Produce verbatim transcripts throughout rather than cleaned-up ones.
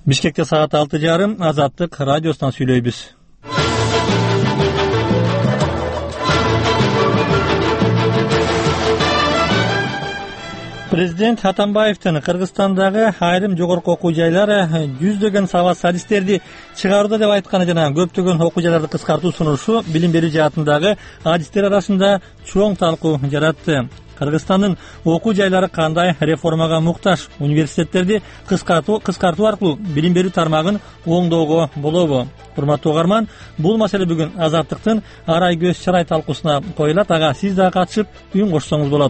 Бишкекте саат алты жарым Азаттык радиосунан сүйлөйбүз. Президент Атамбаевдин Кыргызстандагы айрым жогорку окуу жайлары жүздөгөн сабак адистерди чыгарууда деп айтканы жана көптөгөн окуу жайларды кыскартуу сунушу билим берүү жаатындагы адистер арасында чоң талкуу жаратты. Кыргызстандын окуу жайлары кандай реформага муктаж? Университеттерди кыскартуу кыскартуу аркылуу билим берүү тармагын оңдоого болобу? Урматтуу угарман, бул маселе бүгүн Азаттыктын арай көз чарай талкуусуна коюлат. Ага сиз да катышып үн кошсоңуз болот.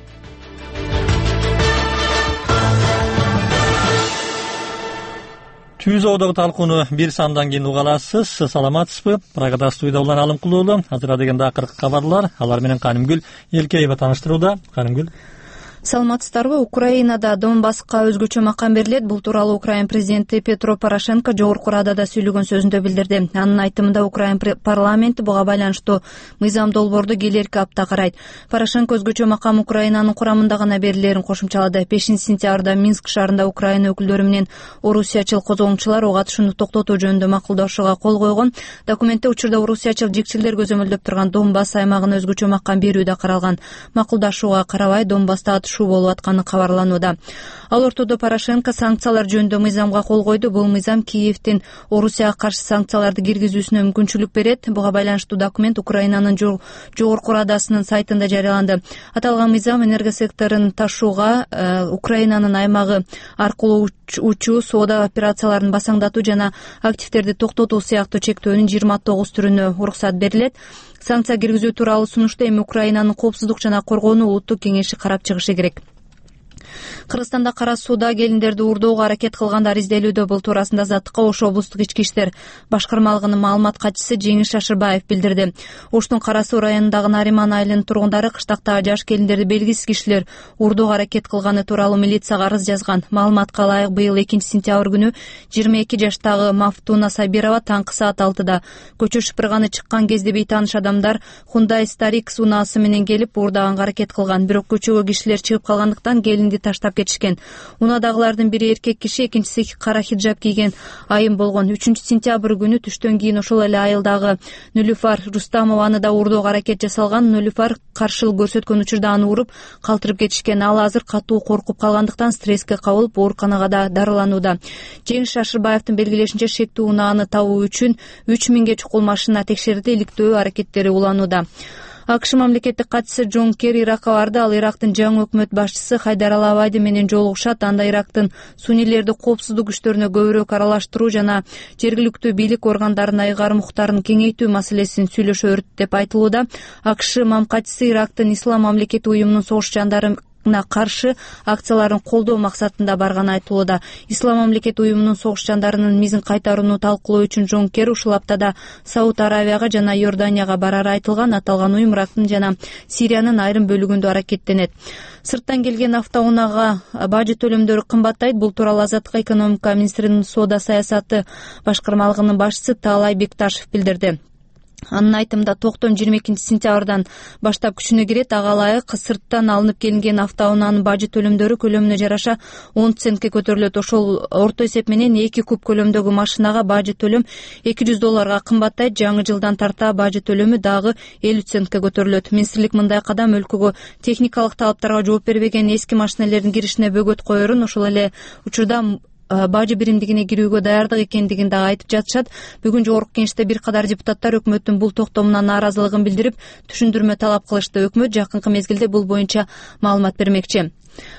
Түзөөдөгү талкууну бир сандан кийин уга аласыз. Саламатсызбы? Прагада студияда улан Алымкулуу. Азыр дегенде акыркы кабарлар. Алар менен Канымгүл Элкеева тааныштырууда. Канымгүл. Саламатсыздарбы? Украинада Донбасска өзгөчө макам берилет. Бул тууралуу Украин президенти Петро Порошенко Жогорку Радада сүйлөгөн сөзүндө билдирди. Анын айтымында Украин парламенти буга байланыштуу мыйзам долбоорду келерки апта карайт. Порошенко өзгөчө макам Украинанын курамында гана берилерин кошумчалады. бешинчи сентябрда Минск шаарында Украина өкүлдөрү менен орусиячыл козгоңчулар ого катышууну токтотуу жөнүндө макулдашууга кол койгон. Документте учурда орусиячыл жикчилер көзөмөлдөп турган Донбасс аймагына өзгөчө макам берүү да каралган. Макулдашууга карабай Донбасста болуп атканы кабарланууда. Ал ортодо Порошенко санкциялар жөнүндө мыйзамга кол койду. Бул мыйзам Киевдин Орусияга каршы санкцияларды киргизүүсүнө мүмкүнчүлүк берет. Буга байланыштуу документ Украинанын Жогорку Радасынын сайтында жарыяланды. Аталган мыйзам энергосекторун ташууга, Украинанын аймагы аркылуу учуу, соода операцияларын басаңдатуу жана активдерди токтотуу сыяктуу чектөөнүн жыйырма тогуз түрүнө уруксат берилет. Санкция киргизүү тууралуу сунушту эми Украинанын коопсуздук жана коргонуу улуттук кеңеши карап чыгышы керек. Кыргызстанда Кара сууда келиндерди уурдоого аракет кылгандар изделүүдө. Бул туурасында Азаттыкка Ош облустук ички иштер башкармалыгынын маалымат катчысы Жеңиш Шашырбаев билдирди. Оштун Кара суу районундагы Нариман айылынын тургундары кыштактагы жаш келиндерди белгисиз кишилер уурдоого аракет кылганы тууралуу милицияга арыз жазган. Маалыматка ылайык, быйыл экинчи сентябрь күнү жыйырма эки жаштагы Мафтуна Сабирова таңкы саат алтыда көчө шыпырганы чыккан кезде бейтааныш адамдар Hyundai Starix унаасы менен келип уурдаганга аракет кылган. Бирок көчөгө кишилер чыгып калгандыктан келинди таштап кетишкен. Унадагылардын бири эркек киши, экинчиси кара хиджаб кийген айым болгон. үчүнчү сентябрь күнү түштөн кийин ошол эле айылдагы Нүлүфар Рустамованы да уурдоого аракет жасалган. Нүлүфар каршылык көрсөткөн учурда аны уруп калтырып кетишкен. Ал азыр катуу коркуп калгандыктан стреске кабылып ооруканага дарыланууда. Жеңиш Шашырбаевдин белгилешинче, шектүү унааны табуу үчүн үч миңге чукул машина текшерилди, иликтөө аракеттери уланууда. АКШ мамлекеттик катчысы Джон Керри Иракка барды. Ал Ирактын жаңы өкмөт башчысы Хайдар Ал-Абади менен жолугушат. Анда Ирактын суннилерди коопсуздук иштөрүнө көбүрөөк аралаштыруу жана жергиликтүү бийлик органдарынын айгарым укуктарын кеңейтүү маселесин сүйлөшөт деп айтылууда. АКШ мамкатчысы Ирактын Ислам мамлекети уюмунун согуш жандары каршы акцияларын колдоо максатында барганы айтылууда. Ислам мамлекети уюмунун согуш жандарынын мизин кайтарууну талкуулоо үчүн Джон Керри ушул аптада Сауд Аравияга жана Иорданияга барары айтылган. Аталган уюм Ирактын жана Сириянын айрым бөлүгүндө аракеттенет. Сырттан келген автоунаага бажы төлөмдөрү кымбаттайт. Бул тууралуу Азаттык экономика министринин соода саясаты башкармалыгынын башчысы Таалай Бекташев билдирди. Анын айтымында токтом жыйырма экинчи сентябрдан баштап күчүнө кирет. Ага ылайык сырттан алынып келинген автоунаанын бажы төлөмдөрү көлөмүнө жараша он центке көтөрүлөт. Ошол орто эсеп менен эки куб көлөмдөгү машинага бажы төлөм эки жүз долларга кымбаттайт. Жаңы жылдан тарта бажы төлөмү дагы элүү центке көтөрүлөт. Министрлик мындай кадам өлкөгө техникалык талаптарга жооп бербеген эски машинелердин киришине бөгөт коерун, ошол эле учурда бажы биримдигине кирүүгө даярдык экендигин дагы айтып жатышат. Бүгүн жогорку кеңеште бир кадар депутаттар өкмөттүн бул токтомуна нааразылыгын билдирип, түшүндүрмө талап кылышты. Өкмөт жакынкы мезгилде бул боюнча маалымат бермекчи.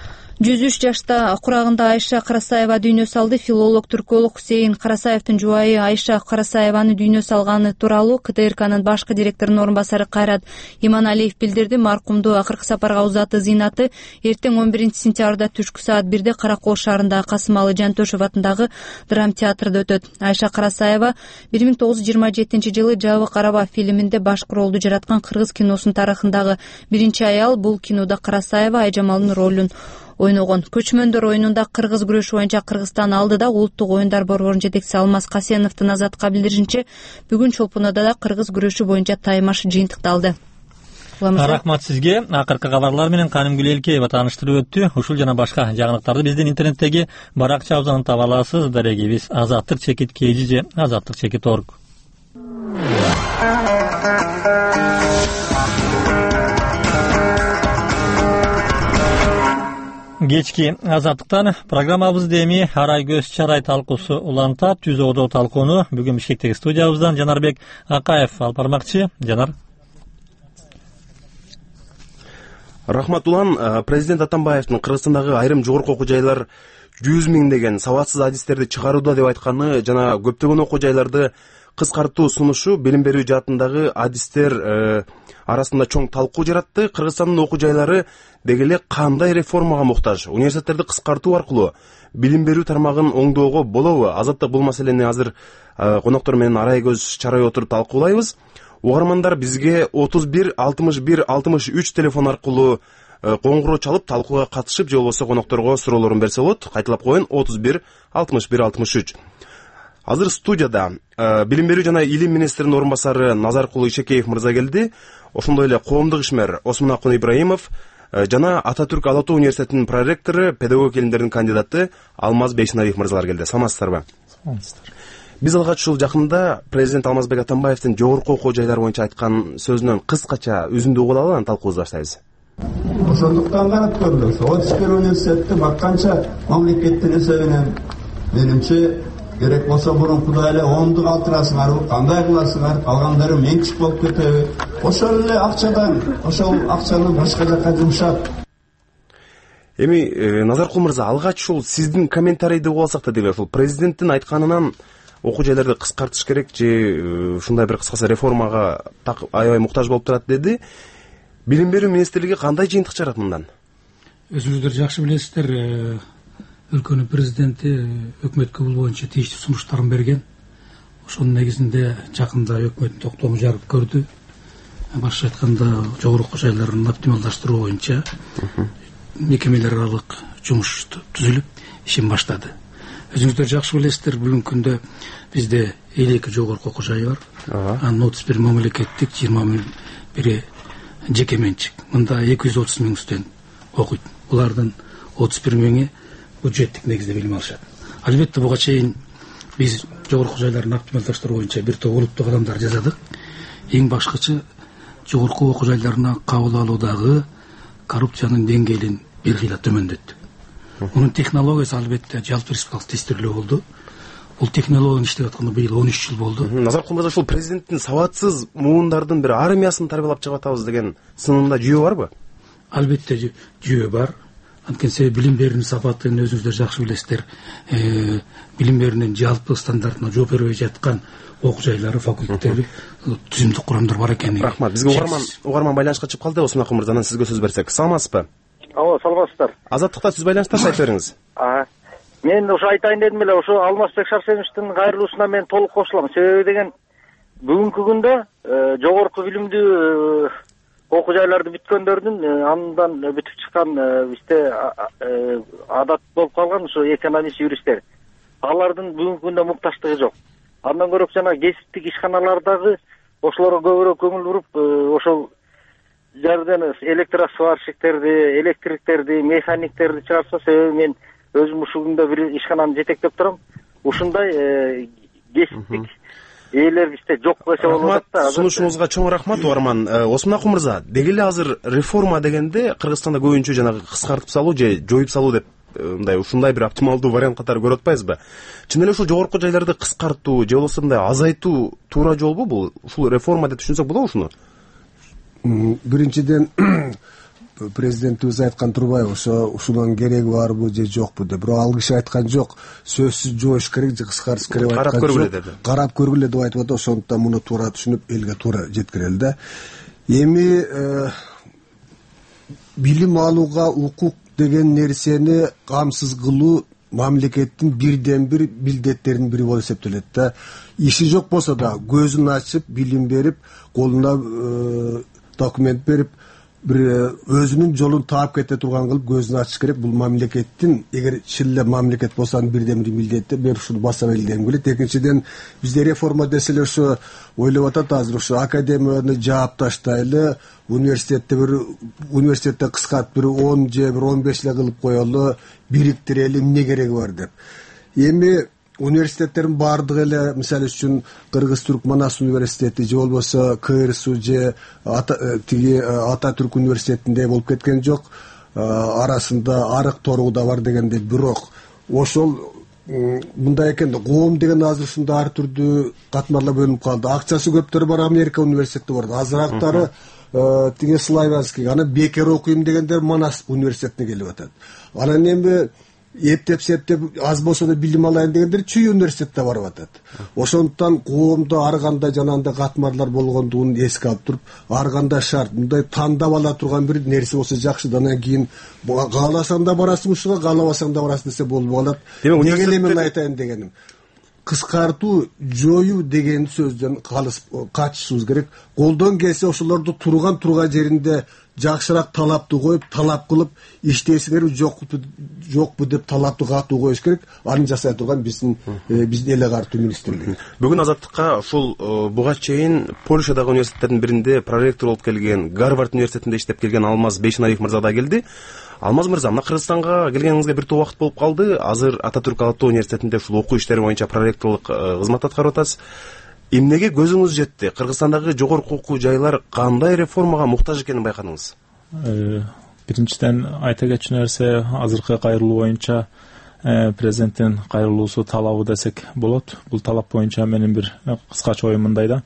жүз үч жашта курагында Айша Карасаева дүйнө салды. Филолог, түрколог Хусейин Карасаевдин жубайы Айша Карасаеваны дүйнө салганы тууралуу КТРКнын башкы директорунун орун басары Кайрат Иманалиев билдирди. Маркумду акыркы сапарга узаты Зинаты эртең он биринчи сентябрда түшкү саат бирде Каракол шаарындагы Касымалы Жантөшев атындагы драма театрда өтөт. Айша Карасаева бир миң тогуз жүз жыйырма жетинчи жылы Жабык Араба фильминде башкы ролду жараткан кыргыз киносунун тарыхындагы биринчи аял. Бул кинода Карасаева Айжамалдын ролун ойногон. Көчмөндөр оюнунда кыргыз күрөшү боюнча Кыргызстан алдыда. Улуттук оюндар борборунун жетекчиси Алмаз Касеновдун Азатка билдиришинче, бүгүн Чолпонода да кыргыз күрөшү боюнча таймаш жыйынтыкталды. Рахмат сизге. Акыркы кабарлар менен Канымгүл Элкеева тааныштырып өттү. Ушул жана башка жаңылыктарды биздин интернеттеги баракчабыздан таба аласыз. Дарегибиз азаттык чекит kg же азаттык чекит точка орг. Кечки азаттыктан программабызды эми Арай көз чарай талкуусу улантат. Жүз одо талкууну бүгүн Бишкектеги студиябыздан Жанарбек Акаев алып бармакчы. Жанар. Рахмат улан, президент Атамбаевдин Кыргызстандагы айрым жогорку окуу жайлар жүз миңдеген сабатсыз адистерди чыгарууда деп айтканы жана көптөгөн окуу жайларды кыскартуу сунушу билим берүү жаатындагы адистер арасында чоң талкуу жаратты. Кыргызстандын окуу жайлары деги эле кандай реформага муктаж? Университеттерди кыскартуу аркылуу билим берүү тармагын оңдоого болобу? Азаттык бул маселени азыр коноктор менен арай көз чарай отуруп талкуулайбыз. Угармандар бизге отуз бир алтымыш бир алтымыш үч телефон аркылуу коңгуроо чалып талкууга катышып, же болбосо конокторго суроолорун берсе болот. Кайталап коеюн: отуз бир алтымыш бир алтымыш үч. Азыр студияда билим берүү жана илим министринин орун басары Назаркулу Ишекеев мырза келди. Ошондой эле коомдук ишмер Осмонакун Ибраимов жана Ататүрк Ала Тоо университетинин проректору, педагог илимдердин кандидаты Алмаз Бейшеналиев мырзалар келди. Саламатсыздарбы? Саламатсыздар. Биз алгач ушул жакында президент Алмазбек Атамбаевдин жогорку окуу жайлары боюнча айткан сөзүнөн кыскача үзүндү угуп алалы, анан талкуубузду баштайбыз. Ошондуктан карап көрүлөт. отуз бир университетти бакканча мамлекеттин эсебинен менимче керек болсо мурункудай эле ондук алтырасыңарбы, кандай кыласыңар, калгандары менчик болуп кетеби? Ошол эле акчадан, ошол акчаны башка жакка жумшап. Эми Назаркул мырза, алгач ушул сиздин комментарийди угуп алсак да дейли, ушул президенттин айтканынан окуу жайларды кыскартыш керек же ушундай бир кыскасы реформага так аябай муктаж болуп турат деди. Билим берүү министрлиги кандай жыйынтык чыгарат мындан? Өзүңүздөр жакшы билесиздер, өлкөнүн президенти өкмөткө бул боюнча тийиштүү сунуштарын берген. Ошонун негизинде жакында өкмөттүн токтому жарып көрдү. Башкача айтканда, жогорку окуу жайларын оптималдаштыруу боюнча мекемелер аралык жумуш түзүлүп, ишин баштады. Өзүңүздөр жакшы билесиздер, бүгүнкү күндө бизде элүү эки жогорку окуу жай бар. Анын отуз бир мамлекеттик, жыйырма бири жеке менчик. Мында эки жүз отуз миң студент окуйт. Булардын отуз бир миңи бюджеттик негизде билим алышат. Албетте буга чейин биз жогорку жайларын оптималдаштыруу боюнча бир топ олуттуу кадамдар жасадык. Эң башкычы жогорку окуу жайларына кабыл алуудагы коррупциянын деңгээлин бир кыйла төмөндөттүк. Мунун технологиясы албетте жалпы республикалык тестирлөө болду. Бул технологияны иштеп атканда быйыл он үч жыл болду. Назаркул мырза, ушул президенттин сабатсыз муундардын бир армиясын тарбиялап чыгып атабыз деген сынында жүйө барбы? Албетте жүйө бар. Анткени себеби билим берүүнүн сапатын өзүңүздөр жакшы билесиздер. Билим берүүнүн жалпы стандартына жооп бербей жаткан окуу жайлары, факультеттери, түзүмдүк курамдар бар экени. Рахмат. Бизге угарман угарман байланышка чыгып калды. Осмонакун мырзанан сизге сөз берсек. Саламатсызбы? Алло, саламатсыздар. Азаттыкта сиз байланыштасыз, айтып бериңиз. Мен ушу айтайын дедим эле, ошо Алмазбек Шарсеновичтин кайрылуусуна мен толук кошулам. Себеби деген бүгүнкү күндө жогорку билимдүү окуу жайларды бүткөндөрдүн андан бүтүп чыккан бизде адат болуп калган ушу экономист, юристтер. Алардын бүгүнкү күндө мукташтыгы жок. Андан көрөп жана кесиптик ишканалардагы ошолорго көбүрөөк көңүл буруп, ошол жерден электросварщиктерди, электриктерди, механиктерди чыгарса, себеби мен өзүм ушул күндө бир ишкананы жетектеп турам. Ушундай кесиптик ээлер бизде жок десе болот да. Сунушуңузга чоң рахмат, угарман. Осмонакун мырза, деги эле азыр реформа дегенде Кыргызстанда көбүнчө жанагы кыскартып салуу же жоюп салуу деп мындай ушундай бир оптималдуу вариант катары көрүп атпайбызбы? Чын эле ушул жогорку жайларды кыскартуу же болбосо мындай азайтуу туура жолбу бул? Ушул реформа деп түшүнсөк болобу ушуну? Биринчиден президентибиз айткан турбайбы, ошо ушунун кереги барбы же жокпу деп. Бирок ал киши айткан жок, сөзсүз жоюш керек же кыскартыш керек деп айткан жок. Карап көргүлө деп айтып атат. Ошондуктан муну туура түшүнүп, элге туура жеткирели да. Эми билим алууга укук деген нерсени камсыз кылуу мамлекеттин бирден бир милдеттеринин бири болуп эсептелет да. Иши жок болсо да көзүн ачып билим берип, колуна документ берип, бир өзүнүн жолун таап кете турган кылып көзүн ачыш керек. Бул мамлекеттин, эгер чын эле мамлекет болсо бирден бир милдети, мен ушуну баса белгилегим келет. Экинчиден, бизде реформа деселе ошо ойлоп атат азыр, ошо академияны жаап таштайлы, университетте бир университетте кыскартып бир он же бир он беш эле кылып коелу, бириктирели, эмне кереги бар деп. Эми университеттердин баардыгы эле, мисалы үчүн Кыргыз-Түрк Манас университети же болбосо КРСУ же тиги Ататүрк университетинде болуп кеткен жок. Арасында арык тору да бар дегенде, бирок ошол мындай экен да, коом деген азыр ушундай ар түрдүү катмарлар бөлүнүп калды. Акчасы көптөрү бар Америка университети бар. Азырактары тиги Славянский, анан бекер окуйм дегендер Манас университетине келип атат. Анан эми эптеп септеп аз болсо да билим алайын дегендер Чүй университетте барып атат. Ошондуктан коомдо ар кандай жанагындай катмарлар болгондугун эске алып туруп, ар кандай шарт, мындай тандап ала турган бир нерсе болсо жакшы. Анан кийин кааласаң да барасың ушуга, каалабасаң да барасың десе болбой калат. Деге эле мен айтайын дегеним, кыскартуу, жоюу деген сөздөн качышыбыз керек. Колдон келсе ошолорду турган турган жеринде жакшыраак талапты коюп, талап кылып, иштейсиңерби жокпу жокпу деп талапты катуу коюш керек. Аны жасай турган биздин биздин эл агартуу министрлиги. Бүгүн Азаттыкка ушул буга чейин Польшадагы университеттердин биринде проректор болуп келген, Гарвард университетинде иштеп келген Алмаз Бейшенаев мырза да келди. Алмаз мырза, мына Кыргызстанга келгениңизге бир топ убакыт болуп калды. Азыр Ататүрк Ала-Тоо университетинде ушул окуу иштери боюнча проректорлук кызмат аткарып атасыз. Эмнеге көзүңүз жетти? Кыргызстандагы жогорку окуу жайлар кандай реформага муктаж экенин байкадыңыз? Биринчиден айта кетчү нерсе, азыркы кайрылуу боюнча президенттин кайрылуусу талабы десек болот. Бул талап боюнча менин бир кыскача оюм мындай да.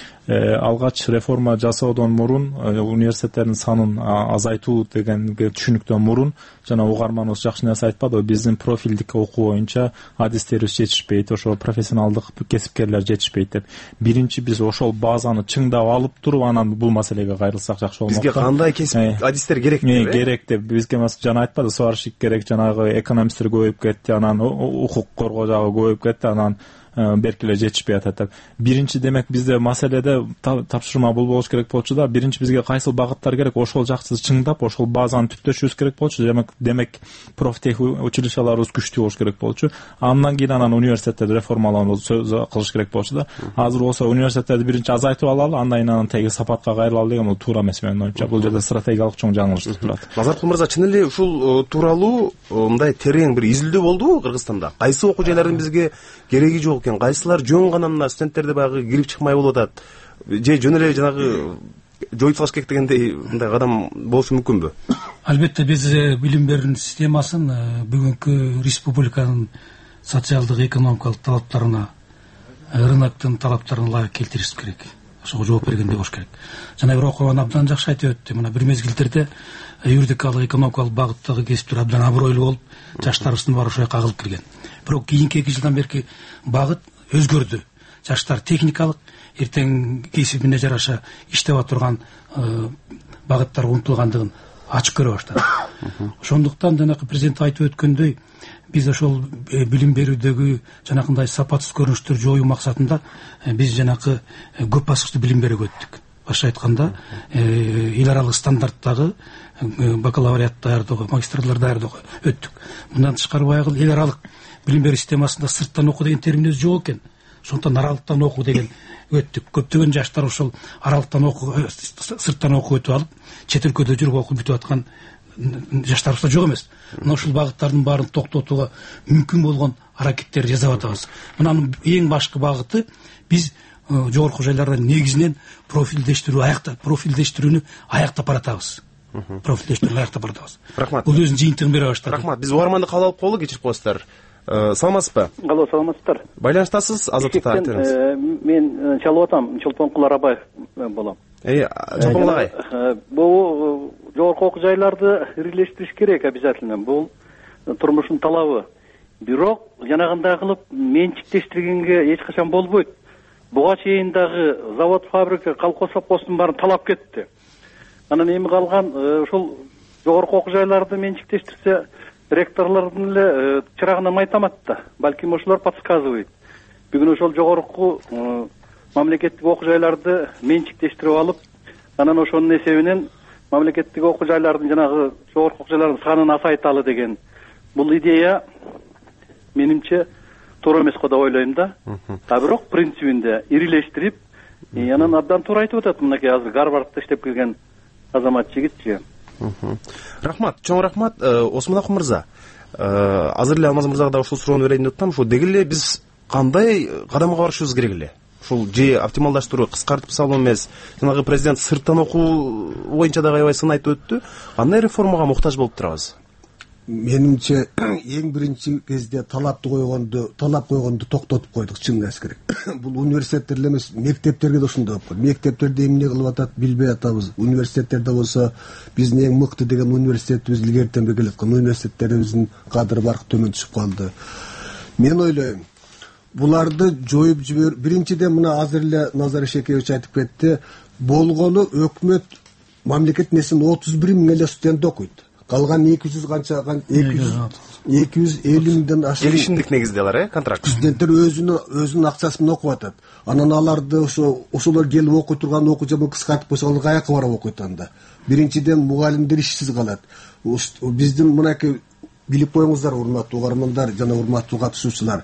Алгач реформа жасоодон мурун, университеттердин санын азайтуу дегенге түшүнүктөн мурун, жана угарманыбыз жакшы нерсе айтпады, биздин профилдик окуу боюнча адистерибиз жетишпейт, ошо профессионалдык кесипкерлер жетишпейт деп. Биринчи биз ошол базаны чыңдап алып туруп, анан бул маселеге кайрылсак жакшы болмок. Бизге кандай кесип адистер керек деп? Керек деп. Бизге жана айтпады, сварщик керек, жанагы экономисттер көбөйүп кетти, анан укук коргоо жагы көбөйүп кетти, анан беркиле жетишпей атат деп. Биринчи демек бизде маселеде тапшырма бул болуш керек болчу да. Биринчи бизге кайсыл багыттар керек, ошол жакты чыңдап, ошол базаны түптөшүбүз керек болчу. Демек, демек профтех училищаларыбыз күчтүү болуш керек болчу. Андан кийин анан университеттерди реформалоону сөз кылыш керек болчу да. Азыр болсо университеттерди биринчи азайтып алалы, андан кийин анан теги сапатка кайрылалы деген бул туура эмес менин оюмча. Бул жерде стратегиялык чоң жаңылыш турат. Назаркул мырза, чын эле ушул тууралуу мындай терең бир изилдөө болдубу Кыргызстанда? Кайсы окуу жайлардын бизге кереги жок экен, кайсылар жөн гана мына студенттерди баягы кирип чыкмай болуп атат, же жөн эле жанагы жоюп салыш керек дегендей мындай кадам болушу мүмкүнбү? Албетте, биз билим берүү системасын бүгүнкү республиканын социалдык экономикалык талаптарына, рыноктун талаптарына ылайык келтириш керек. Ошого жооп бергендей болуш керек. Жана бир окуган абдан жакшы айтып өттү. Мына бир мезгилдерде юридикалык, экономикалык багыттагы кесиптер абдан абройлуу болуп, жаштарыбыздын баары ошол жака агылып кирген. Бирок кийинки эки жылдан берки багыт өзгөрдү. Жаштар техникалык, эртең кесибине жараша иштеп отурган багыттарга умтулгандыгын ачык көрө баштады. Ошондуктан жанакы президент айтып өткөндөй, биз ошол билим берүүдөгү жанакындай сапатсыз көрүнүштөрдү жоюу максатында биз жанакы көп баскычтуу билим берүүгө өттүк. Башка айтканда, эл аралык стандарттагы бакалавриат даярдоого, магистрлар даярдоого өттүк. Мындан тышкары баягы эл аралык билим берүү системасында сырттан окуу деген термин өзү жок экен. Ошондуктан аралыктан окуу деген өттүк. Көптөгөн жаштар ошол аралыктан окуу, сырттан окуу өтүп алып, чет өлкөдө жүрүп окуп бүтүп аткан жаштарыбыз жок эмес. Мына ушул багыттардын баарын токтотууга мүмкүн болгон аракеттерди жасап атабыз. Мынанын эң башкы багыты биз жогорку жайларда негизинен профилдештирүү аякта, профилдештирүүнү аяктап баратабыз. Профилдештирүүнү аяктап баратабыз. Рахмат. Бул өзүнүн жыйынтыгын бере баштады. Рахмат. Биз угарманды кабыл алып коелу, кечирип коесуздар. Саламатсызбы? Алло, саламатсыздар. Байланыштасыз, Азаттыкта айтыңыз. Мен чалып атам, Чолпонкул Арабаев болом. Эй, Чолпонкул агай. Бул жогорку окуу жайларды ириleştirиш керек обязательно. Бул турмуштун талабы. Бирок жанагындай кылып менчиктештиргенге эч качан болбойт. Буга чейин дагы завод, фабрика, колхоз совхоздун баарын талап кетти. Анан эми калган ошол жогорку окуу жайларды менчиктештирсе, ректорлордун эле чырагына май тамат да. Балким ошолор подсказывает. Бүгүн ошол жогорку мамлекеттик окуу жайларды менчиктештирип алып, анан ошонун эсебинен мамлекеттик окуу жайлардын жанагы жогорку окуу жайлардын санын азайталы деген бул идея менимче туура эмес го деп ойлойм да. А бирок принцибинде ирилештирип, анан абдан туура айтып атат мынакей азыр Гарвардта иштеп келген азамат жигитчи. Рахмат, чоң рахмат. Осмонакул мырза, азыр эле Алмаз мырзага да ушул суроону берейин деп атам. Ушул деги эле биз кандай кадамга барышыбыз керек эле? Ушул же оптималдаштыруу, кыскартып салуу эмес, жанагы президент сырттан окуу боюнча да аябай сын айтып өттү. Кандай реформага муктаж болуп турабыз? Менимче эң биринчи кезде талапты койгонду, талап койгонду токтотуп койдук, чын эмес керек. Бул университеттерде эмес, мектептерге да ушундай болуп калды. Мектептерде эмне кылып атат билбей атабыз. Университеттерде болсо биздин эң мыкты деген университетибиз илгертен бери келаткан университеттерибиздин кадыр баркы төмөн түшүп калды. Мен ойлойм, буларды жоюп жибер. Биринчиден мына азыр эле Назар Шекеевич айтып кетти, болгону өкмөт мамлекет несин отуз бир миң эле студент окуйт. Калган эки жүз канча эки жүз элүү миңден ашык келишимдик негизде алар, э, контракт. Студенттер өзүнүн өзүнүн акчасы менен окуп атат. Анан аларды ошо ошолор келип окуй турган окуу жайын кыскартып койсо, алар каяка барып окуйт анда. Биринчиден мугалимдер ишсиз калат. Биздин мынакей билип коюңуздар, урматтуу угармандар жана урматтуу катышуучулар.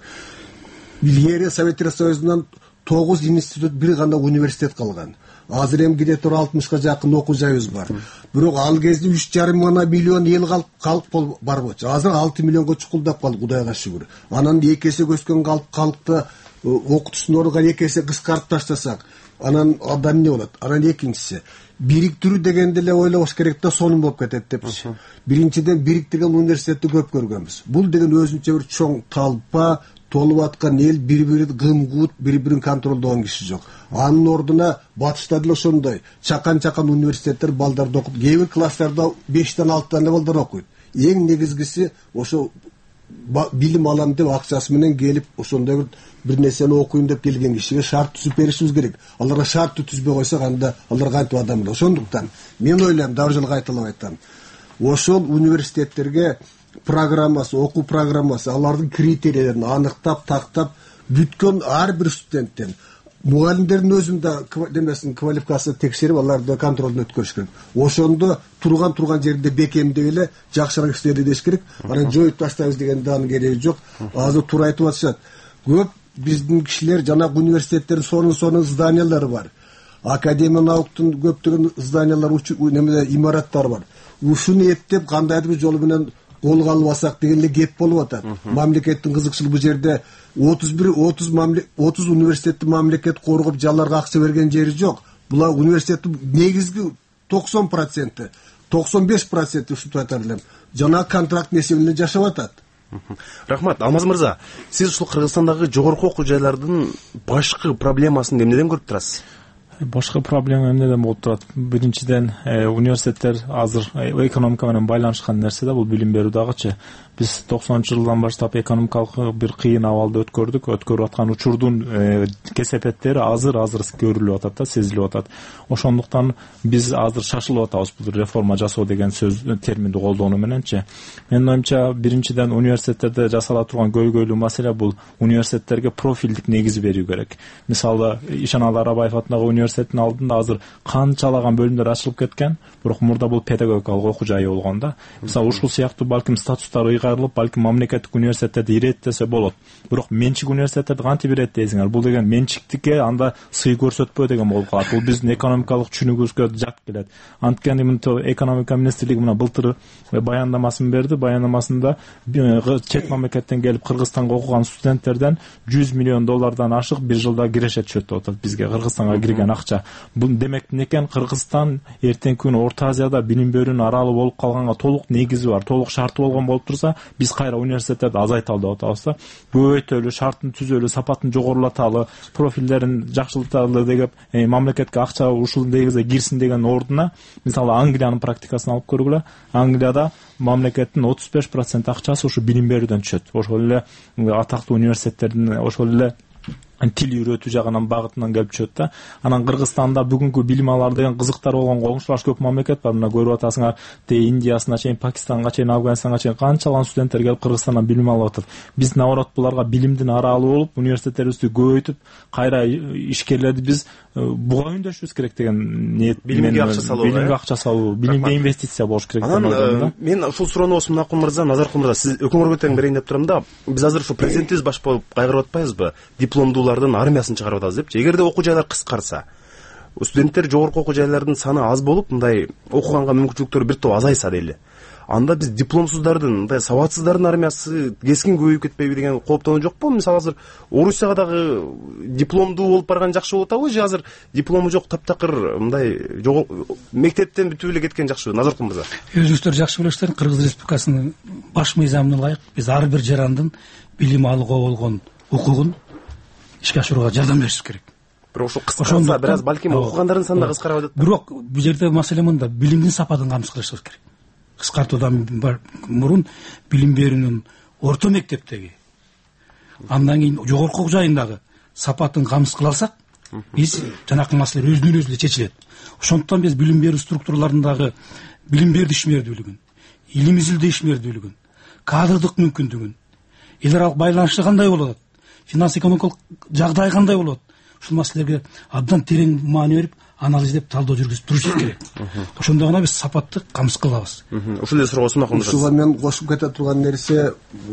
Илгери Советтер Союзунан тогуз институт, бир гана университет калган. Азыр эми кире тура алтымышка жакын окуу жайыбыз бар. Бирок ал кезде үч жарым миллион эл калп калп бар болчу. Азыр алты миллионго чукулдап калды, Кудайга шүгүр. Анан эки эсе өскөн калп калпты окутуштун ордуна эки эсе кыскартып таштасак, анан абдан эмне болот? Анан экинчиси, бириктирүү дегенде эле ойлобош керек да, сонун болуп кетет депчи. Биринчиден бириктирген университетти көп көргөнбүз. Бул деген өзүнчө бир чоң талпа, толуп аткан эл, бири-бирин гым-гут, бири-бирин контролдогон киши жок. Анын ордуна батышта деле ошондой чакан-чакан университеттер балдарды окуп, кээ бир класстарда бештен алтыдан эле балдар окуйт. Эң негизгиси ошо билим алам деп акчасы менен келип, ошондой бир бир нерсени окуйм деп келген кишиге шарт түзүп беришибиз керек. Аларга шартты түзбөй койсок, анда алар кантип адам болот? Ошондуктан мен ойлойм, дагы жолу кайталап айтам. Ошол университеттерге программасы, окуу программасы, алардын критерийлерин аныктап, тактап, бүткөн ар бир студенттен мугалимдердин өзүн да демесин квалификация текшерип, аларды контролдон өткөрүш керек. Ошондо турган турган жеринде бекемдеп эле жакшыраак иштейди деш керек. Анан жоюп таштайбыз деген даанын кереги жок. Азыр туура айтып атышат. Көп биздин кишилер жанагы университеттердин сонун-сонун зданиялары бар. Академия науктун көптөгөн зданиялар, немеде имараттары бар. Ушуну эптеп кандайдыр бир жол менен колго албасак деген эле кеп болуп атат. Мамлекеттин кызыкчылыгы бул жерде отуз бир отуз отуз университетти мамлекет коргоп, жаларга акча берген жери жок. Булар университеттин негизги токсон проценти, токсон беш проценти ушинтип айтар элем, жана контракт несебинен жашап атат. Рахмат, Алмаз мырза, сиз ушул Кыргызстандагы жогорку окуу жайлардын башкы проблемасын эмнеден көрүп турасыз? Башка проблема эмнеден болуп турат? Биринчиден, университеттер азыр экономика менен байланышкан нерсе да, бул билим берүү дагычы. Биз токсонунчу жылдан баштап экономикалык бир кыйын абалды өткөрдүк. Өткөрүп аткан учурдун кесепеттери азыр азыр көрүлүп атат да, сезилип атат. Ошондуктан биз азыр шашылып атабыз бул реформа жасоо деген сөз терминди колдонуу мененчи. Менин оюмча, биринчиден университеттерде жасала турган көйгөйлүү маселе бул университеттерге профилдик негиз берүү керек. Мисалы, Ишаналы Арабаев атындагы университеттин алдында азыр канчалаган бөлүмдөр ачылып кеткен, бирок мурда бул педагогикалык окуу жайы болгон да. Мисалы, ушул сыяктуу балким статустары ыйгарылып, балким мамлекеттик университеттерди иреттесе болот. Бирок менчик университеттерди кантип иреттейсиңер? Бул деген менчиктикке анда сый көрсөтпөө деген болуп калат. Бул биздин экономикалык түшүнүгүбүзгө жат келет. Анткени мынтип экономика министрлиги мына былтыр баяндамасын берди. Баяндамасында чет мамлекеттен келип Кыргызстанга окуган студенттерден жүз миллион доллардан ашык бир жылда киреше түшөт деп атат бизге, Кыргызстанга кирген акча. Бул демек некен Кыргызстан эртеңки күнү Орто Азияда билим берүүнүн аралы болуп калганга толук негизи бар, толук шарты болгон болуп турса, биз кайра университеттерди азайталы деп атабыз да. Көбөйтөлү, шартын түзөлү, сапатын жогорулаталы, профилдерин жакшырталы деп мамлекетке акча ушул негизде кирсин деген ордуна, мисалы Англиянын практикасын алып көргүлө. Англияда мамлекеттин отуз беш процент акчасы ушу билим берүүдөн түшөт. Ошол эле атактуу университеттердин, ошол эле тил үйрөтүү жагынан багытынан келип чыгат да. Анан Кыргызстанда бүгүнкү билим алар деген кызыктар болгон коңшулаш көп мамлекет бар. Мына көрүп атасыңар, те Индиясына чейин, Пакистанга чейин, Афганистанга чейин канчалган студенттер келип Кыргызстандан билим алып атат. Биз наоборот буларга билимдин аралы болуп, университеттерибизди көбөйтүп, кайра ишкерлерди биз буга үндөшүбүз керек деген ниет. Билимге акча салуу, билимге акча салуу, билимге инвестиция болуш керек деген ойдомун. Мен ушул суроону Мунакул мырза, Назаркул мырза, сиз өкмөргө тең берейин деп турам да. Биз азыр ушу президентибиз баш болуп кайгырып атпайбызбы? Дипломдуулардын армиясын чыгарып атабыз депчи. Эгерде окуу жайлар кыскарса, студенттер жогорку окуу жайлардын саны аз болуп, мындай окуганга мүмкүнчүлүктөрү бир топ азайса дейли. Анда биз дипломсуздардын, мындай сабатсыздардын армиясы кескин көбөйүп кетпейби деген кооптонуу жокпу? Мисалы азыр Орусияга дагы дипломдуу болуп барган жакшы болуп атабы же азыр диплому жок таптакыр мындай мектептен бүтүп эле кеткен жакшыбы? Назаркул мырза. Өзүңүздөр жакшы билесиздер, Кыргыз Республикасынын баш мыйзамына ылайык биз ар бир жарандын билим алууга болгон укугун ишке ашырууга жардам беришибиз керек. Бирок ошо кыскарса, бир аз балким окугандардын саны да кыскарып атат. Бирок бул жерде маселе мында, билимдин сапатын камсыз кылышыбыз керек. Кыскартуудан мурун билим берүүнүн орто мектептеги, андан кийин жогорку окуу жайындагы сапатын камсыз кыла алсак, биз жанакы маселе өзүнөн өзү эле чечилет. Ошондуктан биз билим берүү структураларындагы билим берүү ишмердүүлүгүн, илим изилдөө ишмердүүлүгүн, кадрдык мүмкүндүгүн, эл аралык байланышы кандай болот, финанс экономикалык жагдай кандай болот, ушул маселелерге абдан терең маани берип, анализдеп, талдоо жүргүзүп турушубуз керек. Ошондо гана биз сапатты камсыз кылабыз. Ушул эле суроого Мунакул мырза. Ушуга мен кошуп кете турган нерсе,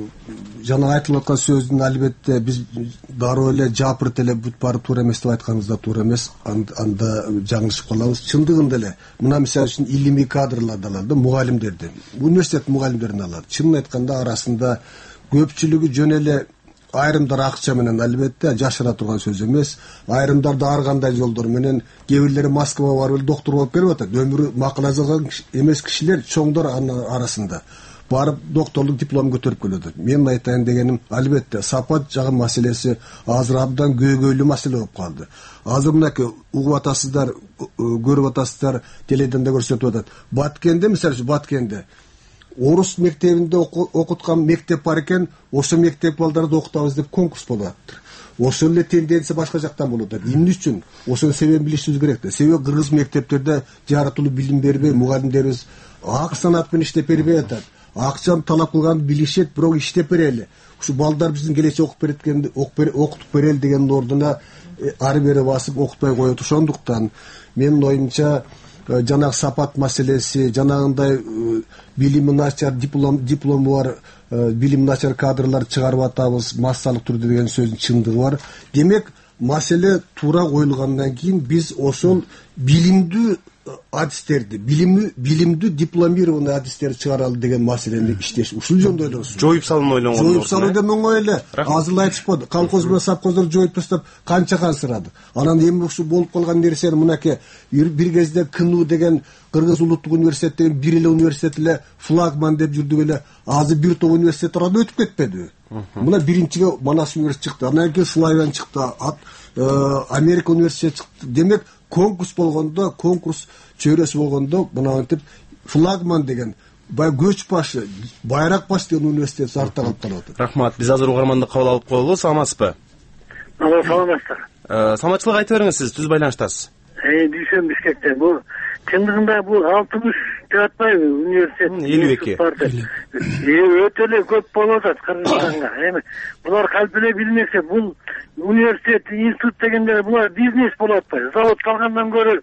жана айтылып аткан сөздүн албетте биз дароо эле жапырт эле бүт баары туура эмес деп айтканыбыз да туура эмес. Анда жаңылышып калабыз. Чындыгында эле мына мисалы үчүн илимий кадрларды алалы, мугалимдерди, университет мугалимдерин алалы. Чынын айтканда арасында көпчүлүгү жөн эле айрымдар акча менен, албетте жашыра турган сөз эмес. Айрымдар да ар кандай жолдор менен, кээ бирлери Москвага барып эле доктор болуп берип атат. Өмүрү макул жазган эмес кишилер чоңдор арасында барып докторлук диплом көтөрүп келип атат. Мен айтайын дегеним, албетте сапат жагы маселеси азыр абдан көйгөйлүү маселе болуп калды. Азыр мынакей угуп атасыздар, көрүп атасыздар, теледен да көрсөтүп атат. Баткенде, мисалы Баткенде орус мектебинде окуткан мектеп бар экен, ошо мектеп балдарды окутабыз деп конкурс болуп атат. Ошол эле тенденция башка жактан болуп атат. Эмне үчүн? Ошонун себебин билишибиз керек да. Себеби кыргыз мектептерде жаратылуу билим бербей, мугалимдерибиз ак санат менен иштеп бербей атат. Акчаны талап кылганды билишет, бирок иштеп берели. Ушу балдар биздин келечек окуп береткенди окутуп берели деген ордуна ары бери басып окутпай коет. Ошондуктан менин оюмча жанагы сапат маселеси, жанагындай билими начар, диплом диплому бар, билими начар кадрлар чыгарып атабыз массалык түрдө деген сөздүн чындыгы бар. Демек, маселе туура коюлгандан кийин биз ошол билимдүү адистерди, билимдүү билимдүү дипломированный адистерди чыгаралы деген маселени иштеш. Ушул жөнүндө ойлонсуз. Жоюп салууну ойлонгон. Жоюп салуу да оңой эле. Азыр айтышпады. Колхоз менен совхоздор жоюп тастап канча кансырады. Анан эми ушу болуп калган нерсени мынакей бир кезде КНУ деген Кыргыз улуттук университет деген бир эле университет эле флагман деп жүрдүк эле. Азыр бир топ университет арада өтүп кетпедиби? Мына биринчиге Манас университети чыкты, андан кийин Славян чыкты, Америка университети чыкты. Демек, конкурс болгондо, конкурс чөйрөсү болгондо мынантип флагман деген бай көч башы, байрак баш деген университет артта калып калып. Рахмат. Биз азыр угарманды кабыл алып коелу. Саламатсызбы? Алло, саламатсыздар. Саламатчылык айтып бериңиз, сиз түз байланыштасыз. Э, Дүйшөн Бишкектен. Бул чындыгында бул алтымыш деп атпайбы университет? элүү эки. Өтө эле көп болуп атат Кыргызстанга. Эми булар калп эле билмесе, бул университет, институт дегендер булар бизнес болуп атпайбы? Завод калгандан көрө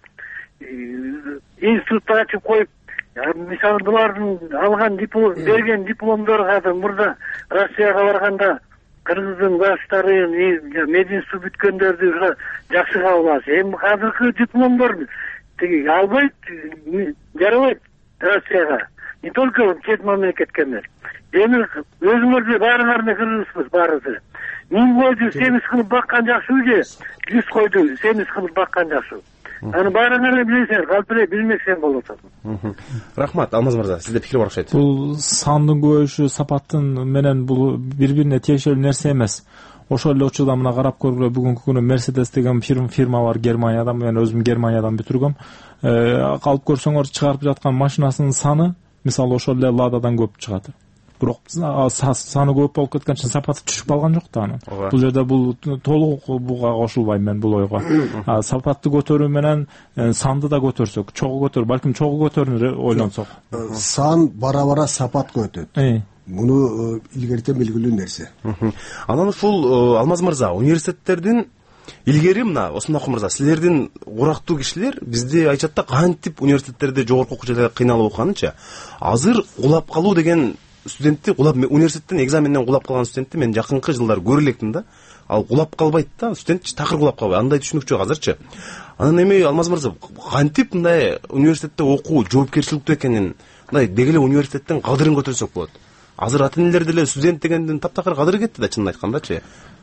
институт ачып коюп, мисалы булардын алган диплом, берген дипломдорго мурда Россияга барганда Кыргыздын баштары, мединститут бүткөндөрдү жакшы кабыл алат. Эми азыркы дипломдор тиги албайт, жарабайт Россияга. Не только чет мамлекетке эмес. Эми өзүңөрдү баарыңарды кыргызбыз баарыбыз. Миң койду семиз кылып баккан жакшыбы же жүз койду семиз кылып баккан жакшыбы? Аны баарыңарды билесиңер, калп эле билмесең болот. Рахмат, Алмаз мырза, сизде пикир бар окшойт. Бул сандын көбөйүшү сапаттын менен бул бири-бирине тиешелүү нерсе эмес. Ошол эле учурда мына карап көргүлө, бүгүнкү күнү Mercedes деген фирма бар Германиядан, мен өзүм Германиядан бүтүргөм. Калып көрсөңөр, чыгарып жаткан машинасынын саны мисалы ошол эле Лададан көп чыгат. бирок саны көп болуп кеткен үчүн сапаты түшүп калган жок да анын. Бул жерде бул толук буга кошулбайм мен бул ойго. Сапатты көтөрүү менен санды да көтөрсөк, чогуу көтөр, балким чогуу көтөрүүнү ойлонсок. Сан бара-бара сапатка өтөт. Муну илгертен белгилүү нерсе. Анан ушул Алмаз мырза, университеттердин илгери мына Осмон Акын мырза, силердин урактуу кишилер бизде айтышат да, кантип университеттерде жогорку окуу жайларда кыйналып окуганынча, азыр улап калуу деген студентти улап университеттен экзаменден улап калган студентти мен жакынкы жылдары көрө электим да. Ал улап калбайт да, студент такыр улап калбайт. Андай түшүнүк жок азырчы. Анан эми Алмаз мырза, кантип мындай университетте окуу жоопкерчиликтүү экенин, мындай деги эле университеттен кадырын көтөрсөк болот. Азыр ата энелер деле студент дегенден таптакыр кадыры кетти да, чынын айткандачы.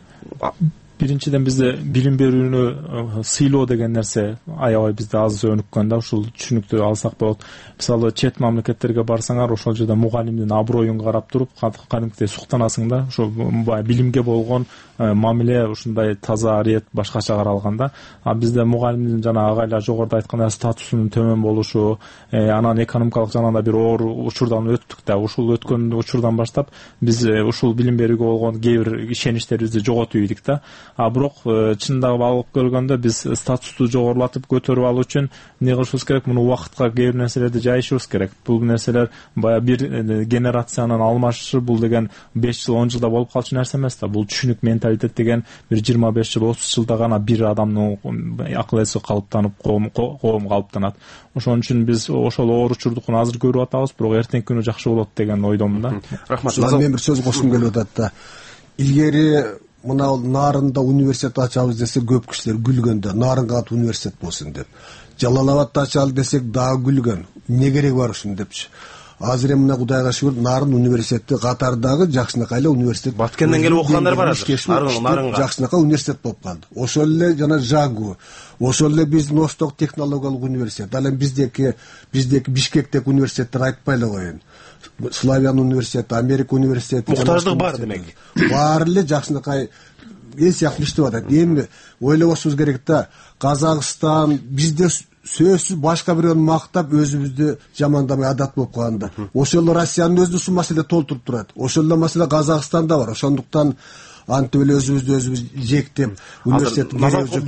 Биринчиден бизде билим берүүнү сыйлоо деген нерсе аябай бизде аз өнүккөн да, ушул түшүнүктү алсак болот. Мисалы чет мамлекеттерге барсаңар, ошол жерде мугалимдин аброюн карап туруп, кадимкидей суктанасың да, ошо билимге болгон мамиле ушундай таза, рет башкача каралган да. А бизде мугалимдин жана агайлар жогоруда айткандай статусунун төмөн болушу, анан экономикалык жагынан бир оор учурдан өттүк да. Ушул өткөн учурдан баштап биз ушул билим берүүгө болгон кээ бир ишеничтерибизди жоготуп ийдик да. А бирок чындап алып келгөндө биз статусту жогорулатып көтөрүп алуу үчүн эмне кылышыбыз керек? Муну убакытка кээ бир нерселерди жайышыбыз керек. Бул нерселер баягы бир генерациянын алмашышы, бул деген беш жыл он жылда болуп калчу нерсе эмес да. Бул түшүнүк, менталитет деген бир жыйырма беш жыл отуз жылда гана бир адамдын акыл эси калыптанып, коом коом калыптанат. Ошон үчүн биз ошол оор учурдукун азыр көрүп атабыз, бирок эртеңки күнү жакшы болот деген ойдомун да. Рахмат. Мен бир сөз кошкум келип атат да. Илгери мына Нарында университет ачабыз десе көп кишилер күлгөн да, Нарынга ат университет болсун деп. Жалал Абадта ачалы десек дагы күлгөн. Эмне кереги бар ушун депчи. Азыр эми мына Кудайга шүгүр, Нарын университети катардагы жакшынакай эле университет. Баткенден келип окугандар бар азыр. Нарынга жакшынакай университет болуп калды. Ошол эле жана Жагу, ошол эле биздин Восток технологиялык университет. Ал эми биздеки биздеки Бишкектеги университеттер айтпай эле коеюн. Славян университети, Америка университети. Муктаждык бар демек. Баары эле жакшынакай эл сыяктуу иштеп атат. Эми ойлобошубуз керек да, Казакстан бизде сөзсүз башка бирөөнү мактап өзүбүздү жамандамай адат болуп калганда. Ошол эле Россиянын өзү ушул маселе толтуруп турат. Ошол эле маселе Казакстанда бар. Ошондуктан антип эле өзүбүздү өзүбүз жектеп университетти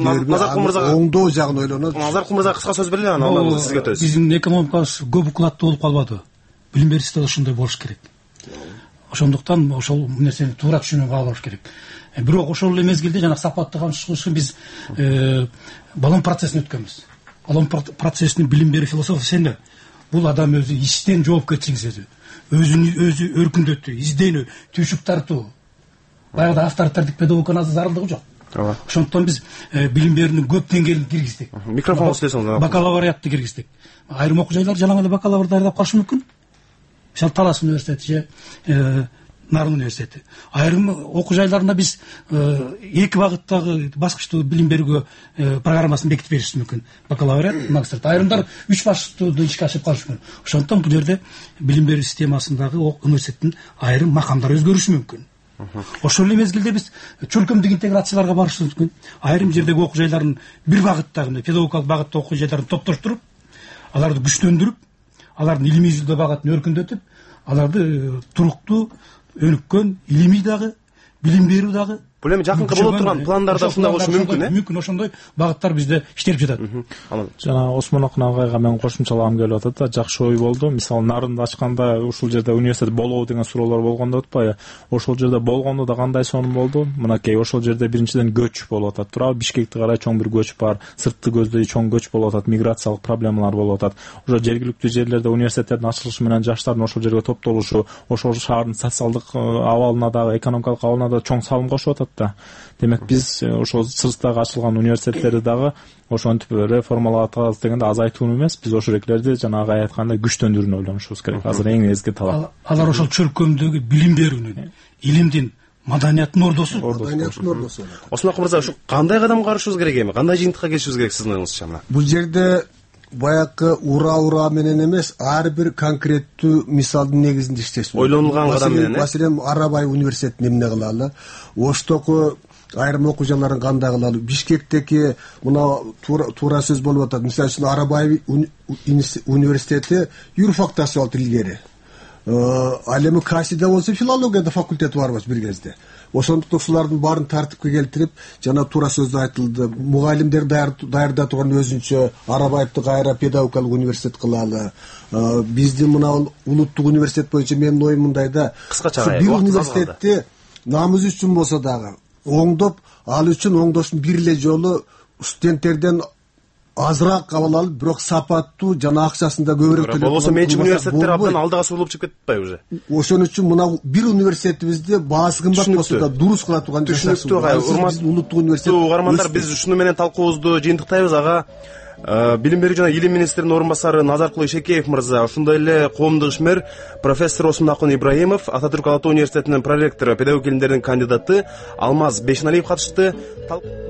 оңдоо жагын ойлонот. Назаркул мырза кыска сөз берели, анан сизге өтөбүз. Биздин экономикабыз көп укулаттуу болуп калбады. Билим берүү системасы ошондой болуш керек. Ошондуктан ошол нерсени туура түшүнүп алыш керек. Бирок ошол эле мезгилде жана сапатты камсыз үчүн биз балон процессин өткөнбүз. Балон процессинин билим берүү философиясы эмне? Бул адам өзү иштен жоопкерчилик сезүү, өзүн өзү өркүндөтүү, изденүү, түйшүк тартуу. Баягы авторитардык педагогиканын зарылдыгы жок. Ооба. Ошондуктан биз билим берүүнүн көп деңгээлин киргиздик. Микрофон сөйлөсөңүз. Бакалавриатты киргиздик. Айрым окуу жайлар жалаң эле бакалавр даярдап калышы мүмкүн. Мисалы Талас университети же Нарын университети. Айрым окуу жайларында биз эки багыттагы баскычтуу билим берүүгө программасын бекитип беришибиз мүмкүн. Бакалавриат, магистратура. Айрымдар үч баскычтуу ишке ашырып калышы мүмкүн. Ошондуктан бул жерде билим берүү системасындагы университеттин айрым макамдары өзгөрүшү мүмкүн. Ошол эле мезгилде биз чөлкөмдүк интеграцияларга барышыбыз мүмкүн. Айрым жердеги окуу жайларын бир багыттагы, педагогикалык багытта окуу жайларын топтоштуруп, аларды күчтөндүрүп, алардын илимий изилдөө багытын өркүндөтүп, аларды туруктуу, өнүккөн, илимий дагы, билим берүү дагы. Бул эми жакынкы боло турган пландарда ушундай болушу мүмкүн, э? Мүмкүн, ошондой багыттар бизде иштелип жатат. Жана Осмон Акын агайга мен кошумчалагым келип атат да, жакшы ой болду. Мисалы Нарынды ачканда ушул жерде университет болобу деген суроолор болгондо атпайбы? Ошол жерде болгондо да кандай сонун болду? Мынакей ошол жерде биринчиден көч болуп атат. Туурабы? Бишкекти карай чоң бир көч бар, сыртты көздөй чоң көч болуп атат, миграциялык проблемалар болуп атат. Ошо жергиликтүү жерлерде университеттердин ачылышы менен жаштардын ошол жерге топтолушу, ошол шаардын социалдык абалына дагы, экономикалык абалына да чоң салым кошуп атат да. Демек биз ошол сырттагы ачылган университеттерди дагы ошентип реформалап атабыз дегенде азайтууну эмес, биз ошолерди жанагы айткандай күчтөндүрүүнү ойлонушубуз керек. Азыр эң эзги талап. Алар ошол чөлкөмдөгү билим берүүнүн, илимдин, маданияттын ордосу. Маданияттын ордосу. Осмон Акын мырза, ушу кандай кадам карышыбыз керек эми? Кандай жыйынтыкка келишибиз керек сиздин оюңузча мына? Бул жерде баягы ура-ура менен эмес, ар бир конкреттүү мисалдын негизинде иштеш. Ойлонулган кадам менен, э? Маселен, Арабай университетин эмне кылалы? Оштогу айрым окуу жайларын кандай кылалы? Бишкектеги мына туура сөз болуп атат. Мисалы үчүн Арабай университети юрфакташып алды илгери. ал эми касида болсо филологияда факультети барбыз бир кезде. Ошондуктан ушулардын баарын тартипке келтирип, жана туура сөздү айтылды. Мугалимдер даярда турган өзүнчө Арабаевди кайра педагогикалык университет кылалы. Биздин мына улуттук университет боюнча менин оюм мындай да. Кыскача бир университетти намыз үчүн болсо дагы оңдоп, ал үчүн оңдоштун бир эле жолу студенттерден азыраак кабыл алып, бирок сапаттуу жана акчасында көбүрөөк төлөп. Болбосо менчик университеттер абдан алдыга сурулуп чыгып кетпейби уже. Ошон үчүн мына бир университетибизде баасы кымбат болсо да дурус кыла турган түшүнүктүү. Урматтуу улуттук университет угармандар, биз ушуну менен талкуубузду жыйынтыктайбыз. Ага билим берүү жана илим министринин орун басары Назаркул Ишекеев мырза, ошондой эле коомдук ишмер профессор Осмонакун Ибраимов, Ата Түрк Ала Тоо университетинин проректору, педагог илимдердин кандидаты Алмаз Бешеналиев катышты.